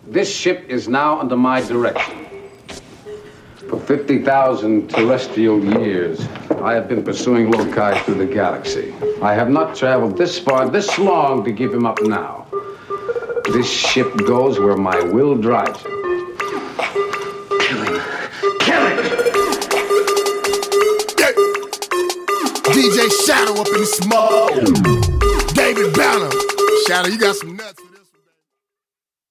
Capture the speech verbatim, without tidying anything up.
This ship is now under my direction. For fifty thousand terrestrial years, I have been pursuing Lokai through the galaxy. I have not traveled this far, this long, to give him up now. This ship goes where my will drives him. Kill him. Kill him! D J Shadow up in the smoke. David Banner. Shadow, you got some nuts.